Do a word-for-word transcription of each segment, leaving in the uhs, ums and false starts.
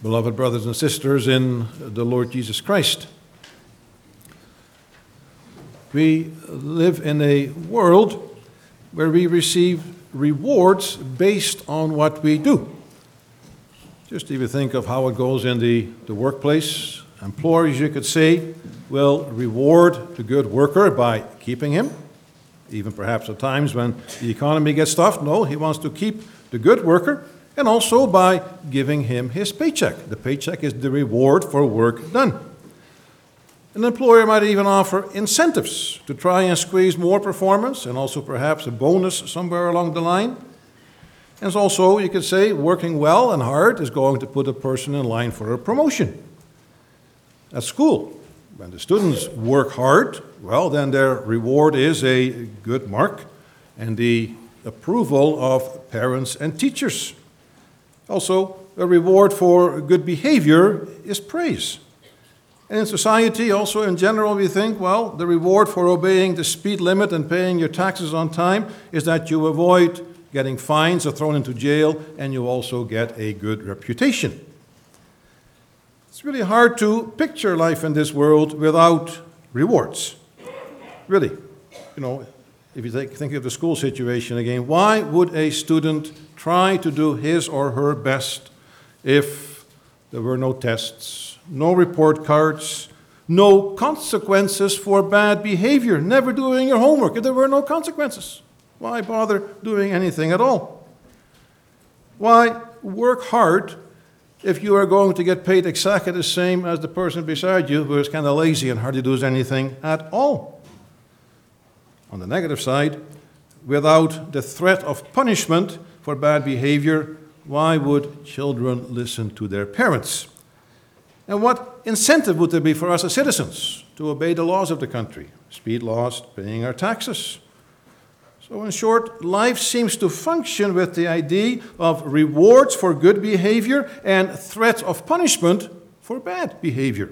Beloved brothers and sisters in the Lord Jesus Christ, we live in a world where we receive rewards based on what we do. Just even think of how it goes in the, the workplace. Employers, you could say, will reward the good worker by keeping him, even perhaps at times when the economy gets tough. No, he wants to keep the good worker, and also by giving him his paycheck. The paycheck is the reward for work done. An employer might even offer incentives to try and squeeze more performance, and also perhaps a bonus somewhere along the line. And also, you could say, working well and hard is going to put a person in line for a promotion. At school, when the students work hard, well, then their reward is a good mark and the approval of parents and teachers. Also, a reward for good behavior is praise. And in society, also in general, we think, well, the reward for obeying the speed limit and paying your taxes on time is that you avoid getting fines or thrown into jail, and you also get a good reputation. It's really hard to picture life in this world without rewards. Really. You know, if you think, think of the school situation again, why would a student try to do his or her best if there were no tests, no report cards, no consequences for bad behavior, never doing your homework, if there were no consequences? Why bother doing anything at all? Why work hard if you are going to get paid exactly the same as the person beside you who is kind of lazy and hardly does anything at all? On the negative side, without the threat of punishment for bad behavior, why would children listen to their parents? And what incentive would there be for us as citizens to obey the laws of the country? Speed laws, paying our taxes. So in short, life seems to function with the idea of rewards for good behavior and threats of punishment for bad behavior.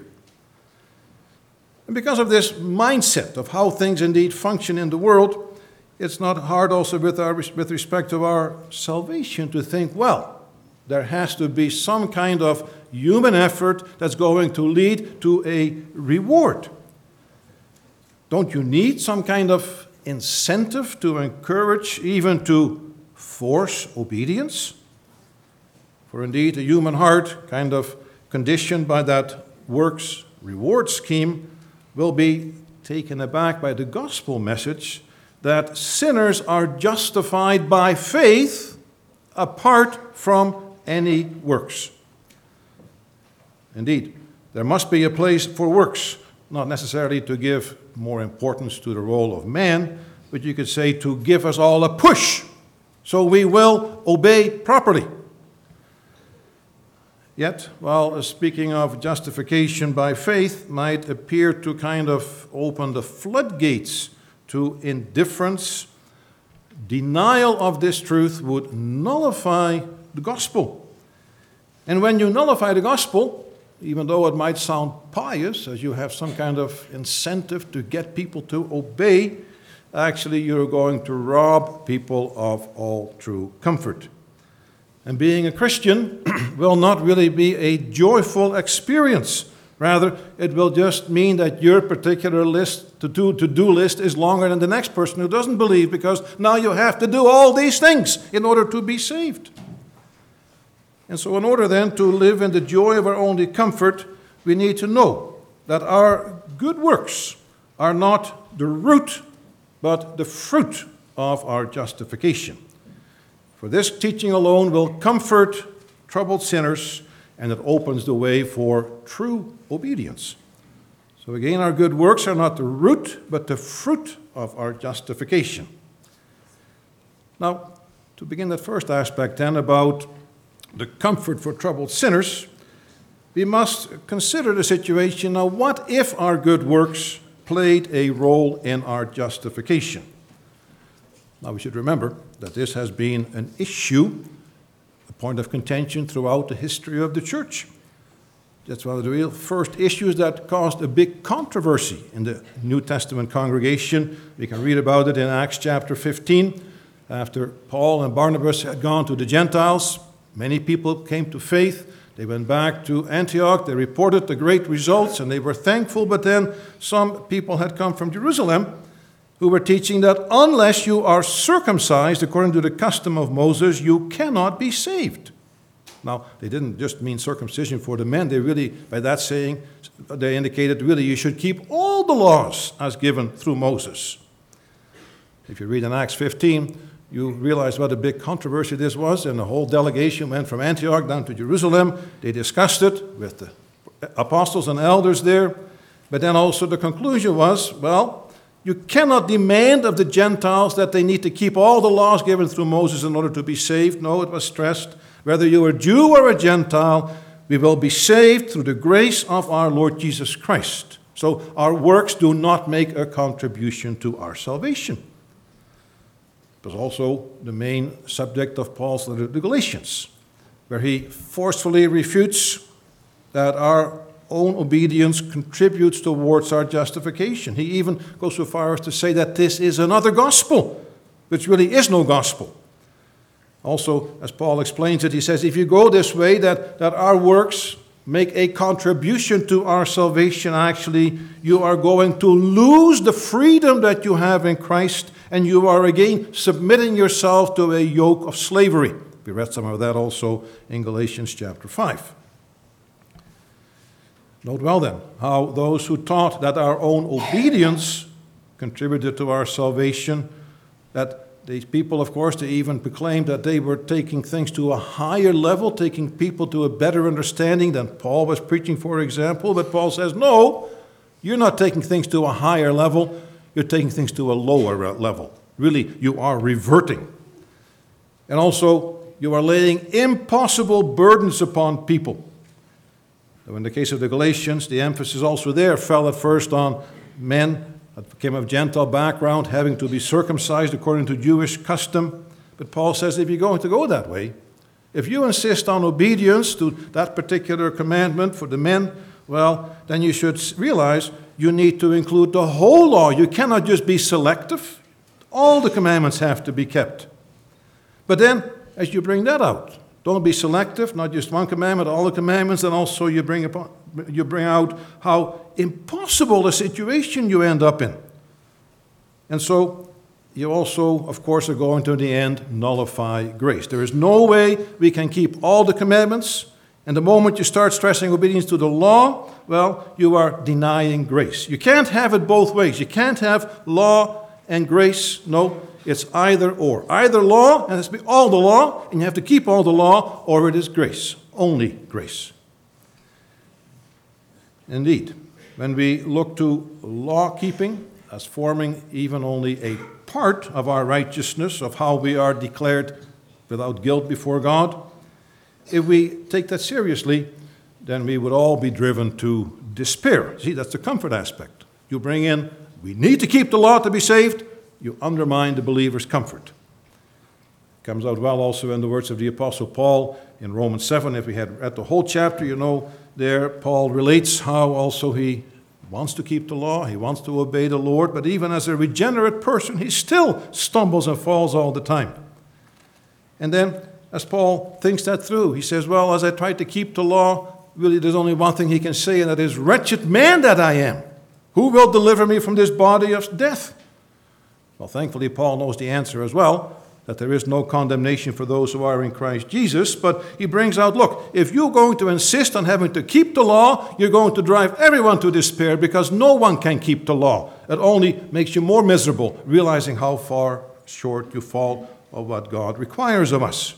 And because of this mindset of how things indeed function in the world, it's not hard also with, our, with respect to our salvation to think, well, there has to be some kind of human effort that's going to lead to a reward. Don't you need some kind of incentive to encourage, even to force obedience? For indeed, the human heart, kind of conditioned by that works reward scheme, will be taken aback by the gospel message that sinners are justified by faith apart from any works. Indeed, there must be a place for works, not necessarily to give more importance to the role of man, but you could say to give us all a push so we will obey properly. Yet, while speaking of justification by faith might appear to kind of open the floodgates to indifference, denial of this truth would nullify the gospel. And when you nullify the gospel, even though it might sound pious, as you have some kind of incentive to get people to obey, actually you're going to rob people of all true comfort. And being a Christian will not really be a joyful experience. Rather, it will just mean that your particular list, to-do, to-do list is longer than the next person who doesn't believe, because now you have to do all these things in order to be saved. And so in order then to live in the joy of our only comfort, we need to know that our good works are not the root, but the fruit of our justification. For this teaching alone will comfort troubled sinners, and it opens the way for true obedience. So again, our good works are not the root, but the fruit of our justification. Now, to begin that first aspect then about the comfort for troubled sinners, we must consider the situation now, what if our good works played a role in our justification? Now we should remember that this has been an issue, a point of contention throughout the history of the church. That's one of the real first issues that caused a big controversy in the New Testament congregation. We can read about it in Acts chapter fifteen. After Paul and Barnabas had gone to the Gentiles, many people came to faith. They went back to Antioch, they reported the great results, and they were thankful, but then some people had come from Jerusalem who were teaching that unless you are circumcised according to the custom of Moses, you cannot be saved. Now, they didn't just mean circumcision for the men. They really, by that saying, they indicated really you should keep all the laws as given through Moses. If you read in Acts fifteen, you realize what a big controversy this was, and the whole delegation went from Antioch down to Jerusalem. They discussed it with the apostles and elders there, but then also the conclusion was, well, you cannot demand of the Gentiles that they need to keep all the laws given through Moses in order to be saved. No, it was stressed, whether you are a Jew or a Gentile, we will be saved through the grace of our Lord Jesus Christ. So our works do not make a contribution to our salvation. It was also the main subject of Paul's letter to the Galatians, where he forcefully refutes that our own obedience contributes towards our justification. He even goes so far as to say that this is another gospel, which really is no gospel. Also, as Paul explains it, he says, if you go this way, that, that our works make a contribution to our salvation, actually, you are going to lose the freedom that you have in Christ, and you are again submitting yourself to a yoke of slavery. We read some of that also in Galatians chapter five. Note well then how those who taught that our own obedience contributed to our salvation, that these people, of course, they even proclaimed that they were taking things to a higher level, taking people to a better understanding than Paul was preaching, for example. But Paul says, no, you're not taking things to a higher level, you're taking things to a lower level. Really, you are reverting. And also, you are laying impossible burdens upon people. So in the case of the Galatians, the emphasis also there fell at first on men that came of Gentile background having to be circumcised according to Jewish custom. But Paul says if you're going to go that way, if you insist on obedience to that particular commandment for the men, well, then you should realize you need to include the whole law. You cannot just be selective. All the commandments have to be kept. But then, as you bring that out, don't be selective, not just one commandment, all the commandments, and also you bring, upon, you bring out how impossible a situation you end up in. And so you also, of course, are going to, in the end, nullify grace. There is no way we can keep all the commandments, and the moment you start stressing obedience to the law, well, you are denying grace. You can't have it both ways. You can't have law and grace. No, it's either or. Either law, and it has to be all the law, and you have to keep all the law, or it is grace, only grace. Indeed, when we look to law-keeping as forming even only a part of our righteousness, of how we are declared without guilt before God, if we take that seriously, then we would all be driven to despair. See, that's the comfort aspect. You bring in, we need to keep the law to be saved, you undermine the believer's comfort. Comes out well also in the words of the Apostle Paul in Romans seven. If we had read the whole chapter, you know, there Paul relates how also he wants to keep the law, he wants to obey the Lord, but even as a regenerate person, he still stumbles and falls all the time. And then, as Paul thinks that through, he says, well, as I try to keep the law, really there's only one thing he can say, and that is, wretched man that I am, who will deliver me from this body of death? Well, thankfully, Paul knows the answer as well, that there is no condemnation for those who are in Christ Jesus. But he brings out, look, if you're going to insist on having to keep the law, you're going to drive everyone to despair because no one can keep the law. It only makes you more miserable, realizing how far short you fall of what God requires of us.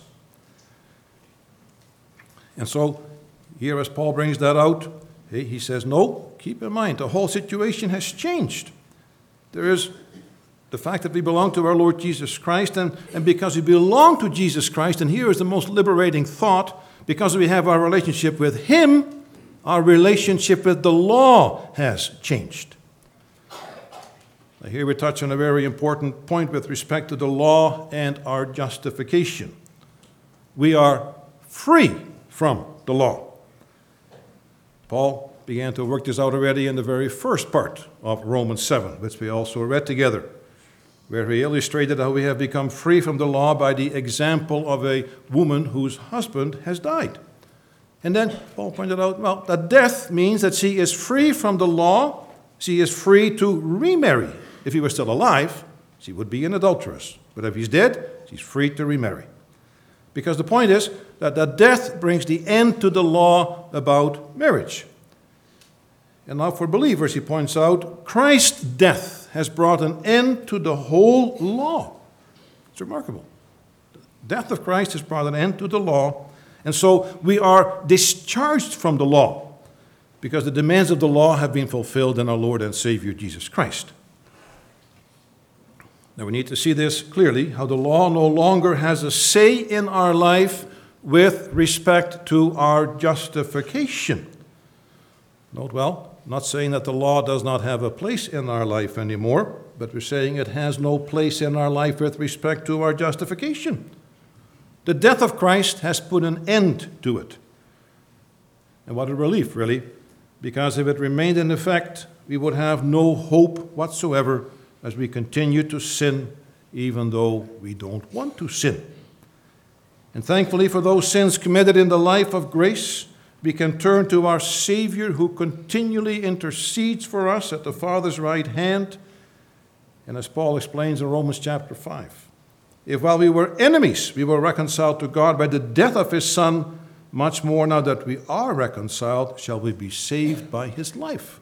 And so, here as Paul brings that out, he says, no, keep in mind, the whole situation has changed. There is the fact that we belong to our Lord Jesus Christ, and, and because we belong to Jesus Christ, and here is the most liberating thought, because we have our relationship with Him, our relationship with the law has changed. Now here we touch on a very important point with respect to the law and our justification. We are free from the law. Paul began to work this out already in the very first part of Romans seven, which we also read together, where he illustrated how we have become free from the law by the example of a woman whose husband has died. And then Paul pointed out, well, that death means that she is free from the law. She is free to remarry. If he were still alive, she would be an adulteress. But if he's dead, she's free to remarry. Because the point is that that death brings the end to the law about marriage. And now for believers, he points out, Christ's death has brought an end to the whole law. It's remarkable. The death of Christ has brought an end to the law. And so we are discharged from the law because the demands of the law have been fulfilled in our Lord and Savior Jesus Christ. Now we need to see this clearly, how the law no longer has a say in our life with respect to our justification. Note well, I'm not saying that the law does not have a place in our life anymore, but we're saying it has no place in our life with respect to our justification. The death of Christ has put an end to it. And what a relief, really, because if it remained in effect, we would have no hope whatsoever as we continue to sin, even though we don't want to sin. And thankfully, for those sins committed in the life of grace, we can turn to our Savior who continually intercedes for us at the Father's right hand. And as Paul explains in Romans chapter five, if while we were enemies, we were reconciled to God by the death of his Son, much more now that we are reconciled, shall we be saved by his life.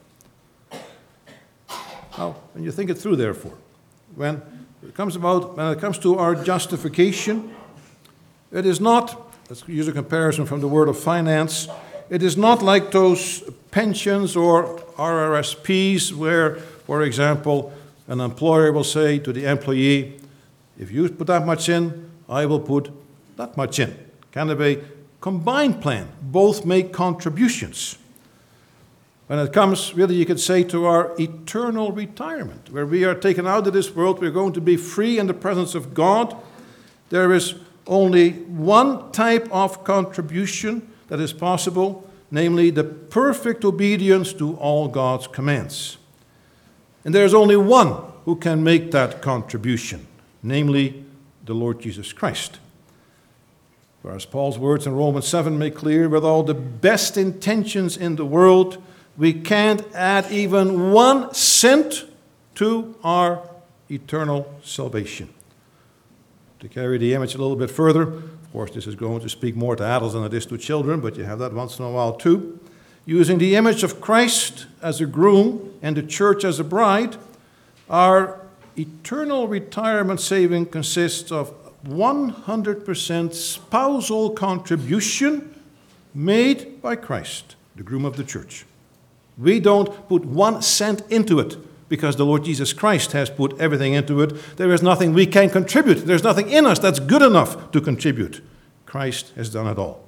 Now, when you think it through, therefore, when it comes about, when it comes to our justification, it is not, let's use a comparison from the word of finance, it is not like those pensions or R R S Ps where, for example, an employer will say to the employee, if you put that much in, I will put that much in. Kind of a combined plan. Both make contributions. When it comes, really, you could say, to our eternal retirement, where we are taken out of this world, we're going to be free in the presence of God. There is only one type of contribution that is possible, namely the perfect obedience to all God's commands. And there is only one who can make that contribution, namely the Lord Jesus Christ. For as Paul's words in Romans seven make clear, with all the best intentions in the world, we can't add even one cent to our eternal salvation. To carry the image a little bit further, of course this is going to speak more to adults than it is to children, but you have that once in a while too. Using the image of Christ as a groom and the church as a bride, our eternal retirement saving consists of one hundred percent spousal contribution made by Christ, the groom of the church. We don't put one cent into it because the Lord Jesus Christ has put everything into it. There is nothing we can contribute. There's nothing in us that's good enough to contribute. Christ has done it all.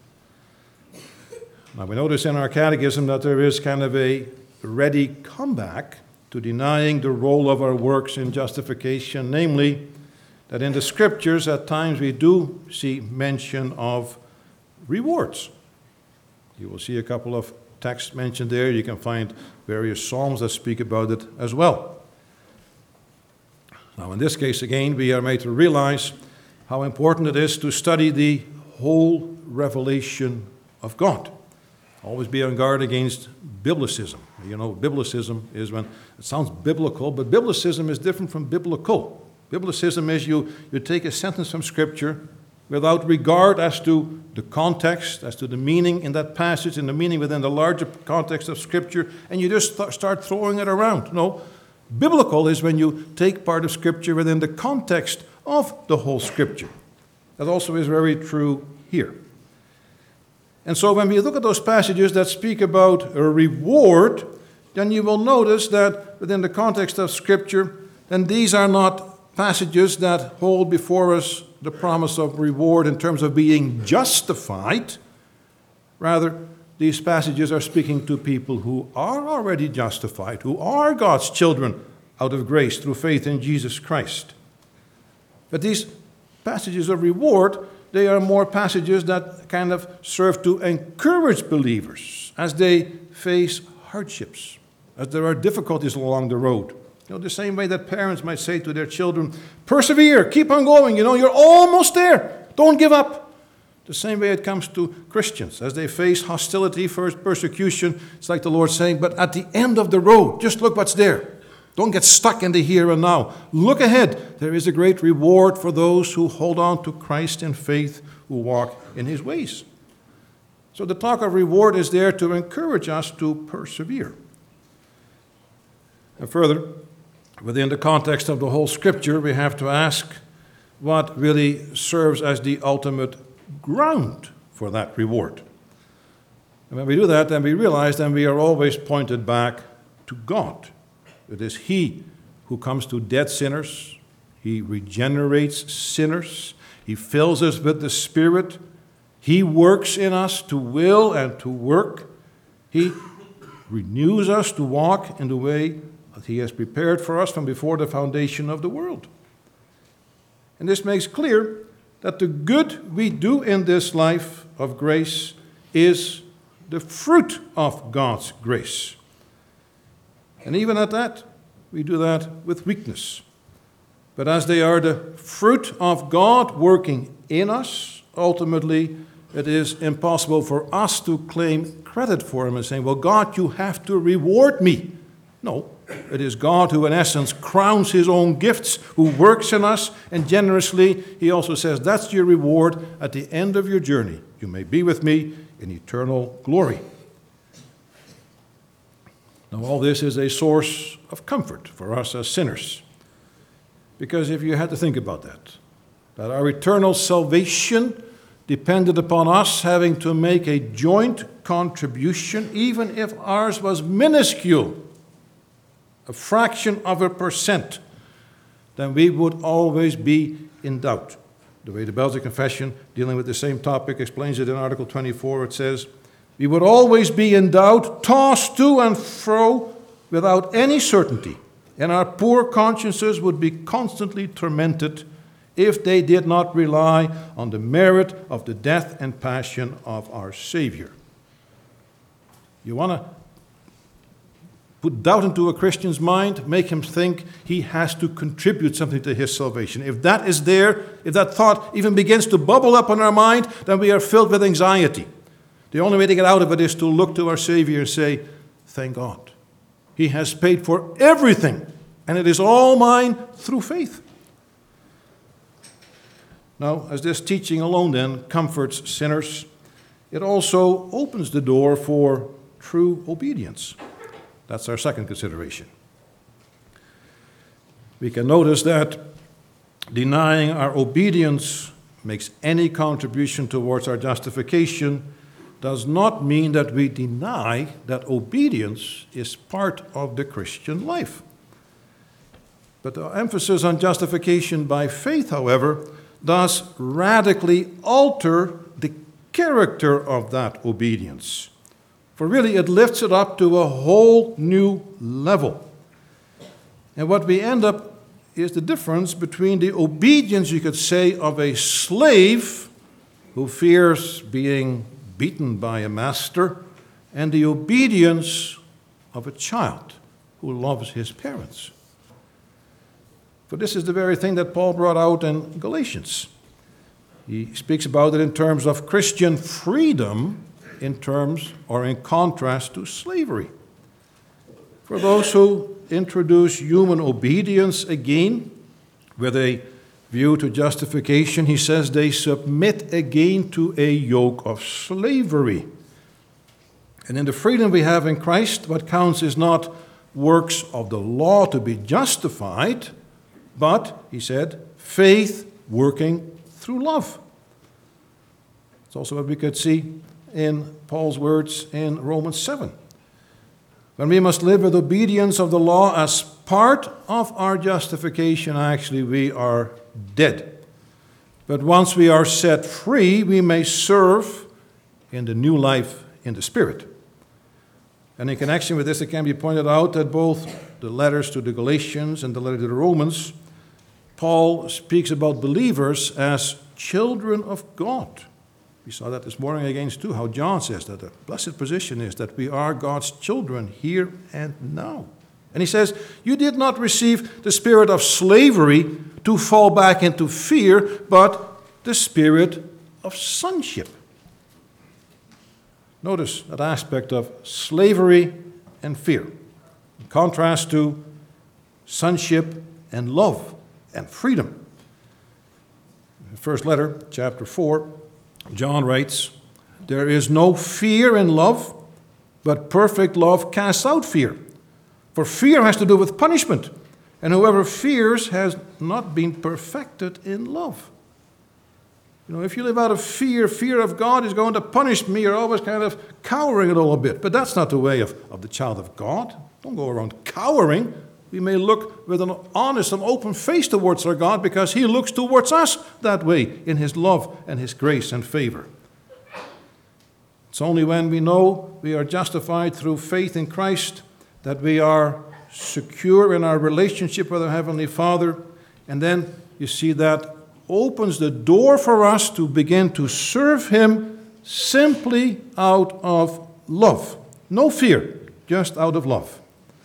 Now we notice in our catechism that there is kind of a ready comeback to denying the role of our works in justification, namely that in the scriptures at times we do see mention of rewards. You will see a couple of texts mentioned there. You can find various psalms that speak about it as well. Now in this case again we are made to realize how important it is to study the whole revelation of God. Always be on guard against biblicism. You know, biblicism is when it sounds biblical, but biblicism is different from biblical. Biblicism is you, you take a sentence from Scripture without regard as to the context, as to the meaning in that passage, and the meaning within the larger context of Scripture, and you just th- start throwing it around. No, biblical is when you take part of Scripture within the context of the whole Scripture. That also is very true here. And so when we look at those passages that speak about a reward, then you will notice that within the context of Scripture, then these are not passages that hold before us the promise of reward in terms of being justified. Rather, these passages are speaking to people who are already justified, who are God's children out of grace through faith in Jesus Christ. But these passages of reward, they are more passages that kind of serve to encourage believers as they face hardships, as there are difficulties along the road. You know, the same way that parents might say to their children, persevere, keep on going, you know, you're almost there, don't give up. The same way it comes to Christians. As they face hostility, first persecution, it's like the Lord saying, but at the end of the road, just look what's there. Don't get stuck in the here and now. Look ahead. There is a great reward for those who hold on to Christ in faith, who walk in his ways. So the talk of reward is there to encourage us to persevere. And further, within the context of the whole Scripture, we have to ask what really serves as the ultimate ground for that reward. And when we do that, then we realize then we are always pointed back to God. It is he who comes to dead sinners. He regenerates sinners. He fills us with the Spirit. He works in us to will and to work. He renews us to walk in the way that he has prepared for us from before the foundation of the world. And this makes clear that the good we do in this life of grace is the fruit of God's grace. And even at that, we do that with weakness. But as they are the fruit of God working in us, ultimately it is impossible for us to claim credit for them and saying, well, God, you have to reward me. No, it is God who in essence crowns his own gifts, who works in us, and generously he also says, that's your reward at the end of your journey. You may be with me in eternal glory. Now, all this is a source of comfort for us as sinners. Because if you had to think about that, that our eternal salvation depended upon us having to make a joint contribution, even if ours was minuscule, a fraction of a percent, then we would always be in doubt. The way the Belgian Confession, dealing with the same topic, explains it in Article twenty-four. It says, we would always be in doubt, tossed to and fro without any certainty, and our poor consciences would be constantly tormented if they did not rely on the merit of the death and passion of our Savior. You want to put doubt into a Christian's mind, make him think he has to contribute something to his salvation. If that is there, if that thought even begins to bubble up in our mind, then we are filled with anxiety. The only way to get out of it is to look to our Savior and say, thank God. He has paid for everything, and it is all mine through faith. Now, as this teaching alone then comforts sinners, it also opens the door for true obedience. That's our second consideration. We can notice that denying our obedience makes any contribution towards our justification does not mean that we deny that obedience is part of the Christian life. But the emphasis on justification by faith, however, does radically alter the character of that obedience. For really, it lifts it up to a whole new level. And what we end up is the difference between the obedience, you could say, of a slave who fears being beaten by a master, and the obedience of a child who loves his parents. For this is the very thing that Paul brought out in Galatians. He speaks about it in terms of Christian freedom, in terms or in contrast to slavery. For those who introduce human obedience again with a view to justification, he says they submit again to a yoke of slavery. And in the freedom we have in Christ, what counts is not works of the law to be justified, but, he said, faith working through love. It's also what we could see in Paul's words in Romans seven. When we must live with obedience of the law as part of our justification, actually we are dead. But once we are set free, we may serve in the new life in the Spirit. And in connection with this, it can be pointed out that both the letters to the Galatians and the letter to the Romans, Paul speaks about believers as children of God. We saw that this morning again too, how John says that the blessed position is that we are God's children here and now. And he says, you did not receive the spirit of slavery to fall back into fear, but the spirit of sonship. Notice that aspect of slavery and fear, in contrast to sonship and love and freedom. In the first letter, chapter four, John writes, "There is no fear in love, but perfect love casts out fear. For fear has to do with punishment, and whoever fears has not been perfected in love." You know, if you live out of fear, fear of God is going to punish me, you're always kind of cowering a little bit. But that's not the way of, of the child of God. Don't go around cowering. We may look with an honest and open face towards our God because He looks towards us that way in His love and His grace and favor. It's only when we know we are justified through faith in Christ that we are secure in our relationship with our Heavenly Father. And then you see that opens the door for us to begin to serve Him simply out of love. No fear, just out of love.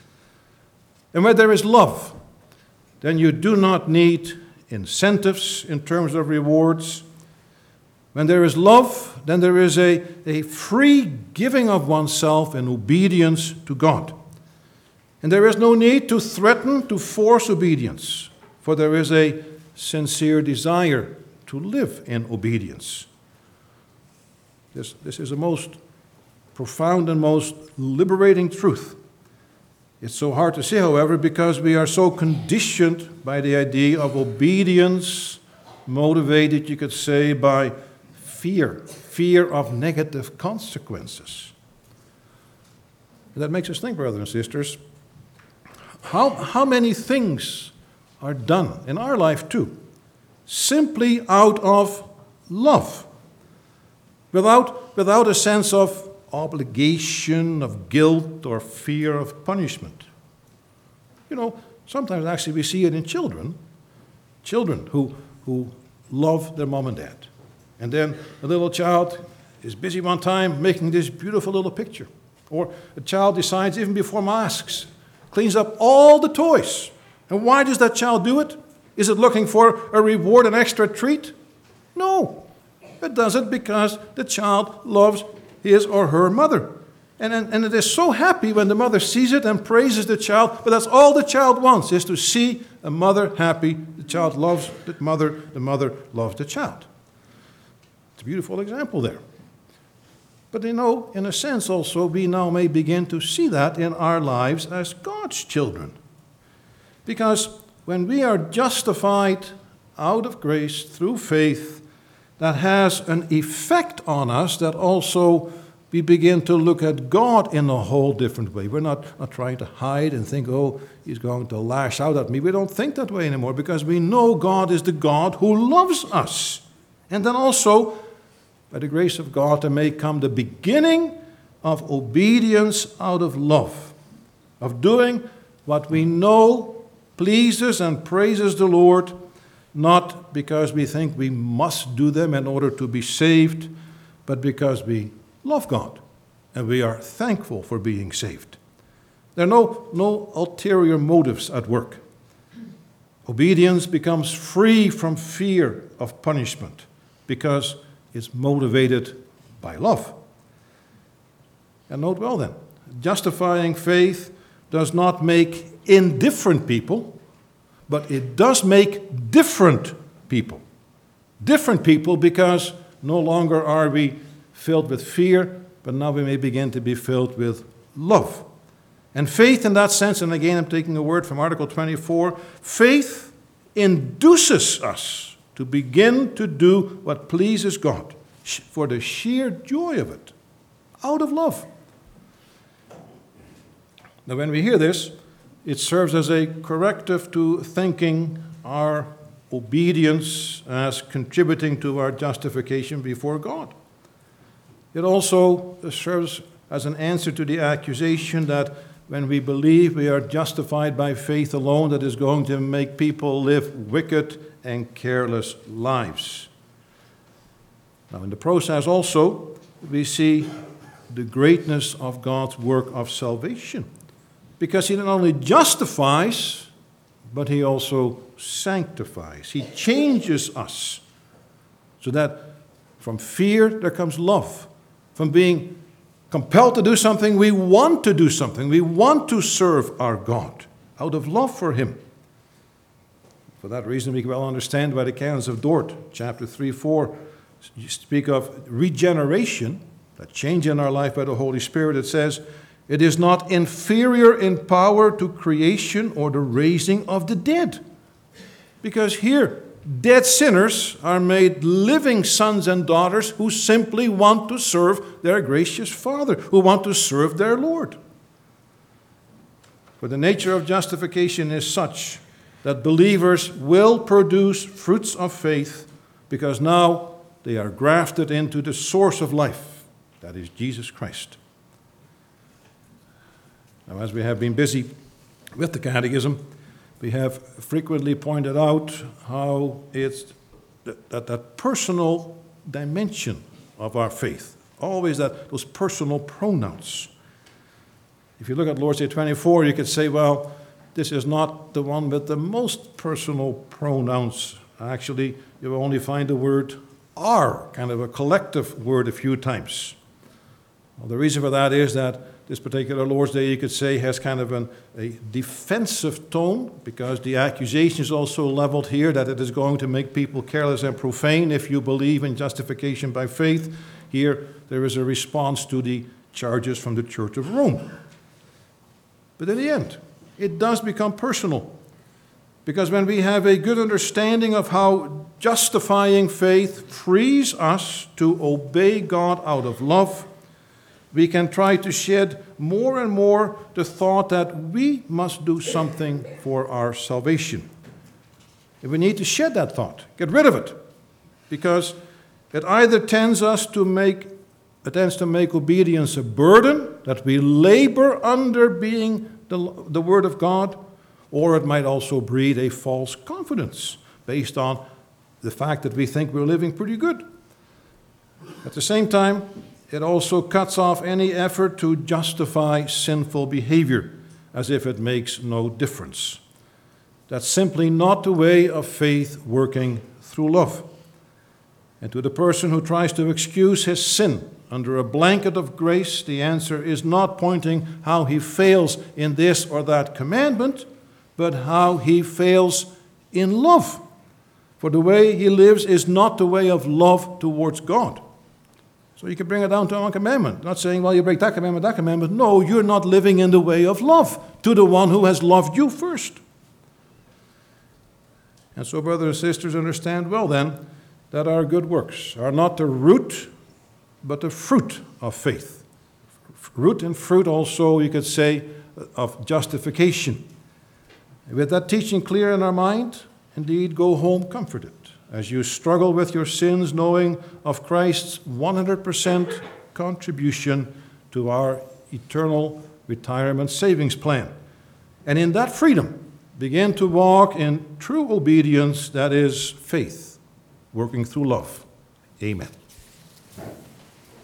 And where there is love, then you do not need incentives in terms of rewards. When there is love, then there is a, a free giving of oneself in obedience to God. And there is no need to threaten to force obedience, for there is a sincere desire to live in obedience. This, this is a most profound and most liberating truth. It's so hard to say, however, because we are so conditioned by the idea of obedience, motivated, you could say, by fear, fear of negative consequences. And that makes us think, brothers and sisters, how, how many things are done in our life too, simply out of love, without, without a sense of obligation, of guilt, or fear of punishment. You know, sometimes actually we see it in children, children who, who love their mom and dad. And then a little child is busy one time making this beautiful little picture. Or a child decides, even before masks, cleans up all the toys. And why does that child do it? Is it looking for a reward, an extra treat? No. It does it because the child loves his or her mother. And, and, and it is so happy when the mother sees it and praises the child, but that's all the child wants, is to see a mother happy. The child loves the mother, the mother loves the child. It's a beautiful example there. But you know, in a sense also, we now may begin to see that in our lives as God's children. Because when we are justified out of grace through faith, that has an effect on us that also we begin to look at God in a whole different way. We're not, not trying to hide and think, oh, He's going to lash out at me. We don't think that way anymore because we know God is the God who loves us. And then also, by the grace of God, there may come the beginning of obedience out of love, of doing what we know pleases and praises the Lord, not because we think we must do them in order to be saved, but because we love God and we are thankful for being saved. There are no, no ulterior motives at work. Obedience becomes free from fear of punishment because it's motivated by love. And note well then, justifying faith does not make indifferent people, but it does make different people. Different people because no longer are we filled with fear, but now we may begin to be filled with love. And faith in that sense, and again I'm taking a word from Article twenty-four, faith induces us to begin to do what pleases God for the sheer joy of it, out of love. Now when we hear this, it serves as a corrective to thinking our obedience as contributing to our justification before God. It also serves as an answer to the accusation that when we believe we are justified by faith alone, that is going to make people live wicked and careless lives. Now, in the process also, we see the greatness of God's work of salvation, because He not only justifies, but He also sanctifies. He changes us so that From fear, there comes love. From being compelled to do something, we want to do something. We want to serve our God out of love for Him. For that reason, we can well understand why the canons of Dort, chapter three, four, speak of regeneration, that change in our life by the Holy Spirit. It says, it is not inferior in power to creation or the raising of the dead. Because here, dead sinners are made living sons and daughters who simply want to serve their gracious Father, who want to serve their Lord. For the nature of justification is such that believers will produce fruits of faith because now they are grafted into the source of life, that is Jesus Christ. Now, as we have been busy with the Catechism, we have frequently pointed out how it's that, that, that personal dimension of our faith, always that those personal pronouns. If you look at Lord's Day twenty-four, you could say, well, this is not the one with the most personal pronouns. Actually, you will only find the word "our," kind of a collective word a few times. Well, the reason for that is that this particular Lord's Day, you could say, has kind of an, a defensive tone, because the accusation is also leveled here that it is going to make people careless and profane if you believe in justification by faith. Here, there is a response to the charges from the Church of Rome. But in the end, it does become personal, because when we have a good understanding of how justifying faith frees us to obey God out of love, we can try to shed more and more the thought that we must do something for our salvation. And we need to shed that thought, get rid of it, because it either tends us to make, it tends to make obedience a burden that we labor under being the, the Word of God, or it might also breed a false confidence based on the fact that we think we're living pretty good. At the same time, it also cuts off any effort to justify sinful behavior, as if it makes no difference. That's simply not the way of faith working through love. And to the person who tries to excuse his sin under a blanket of grace, the answer is not pointing how he fails in this or that commandment, but how he fails in love. For the way he lives is not the way of love towards God. So you can bring it down to one commandment. Not saying, well, you break that commandment, that commandment. No, you're not living in the way of love to the one who has loved you first. And so, brothers and sisters, understand well then that our good works are not the root, but the fruit of faith. Root and fruit also, you could say, of justification. With that teaching clear in our mind, indeed, go home comforted, as you struggle with your sins, knowing of Christ's one hundred percent contribution to our eternal retirement savings plan. And in that freedom, begin to walk in true obedience, that is faith, working through love. Amen.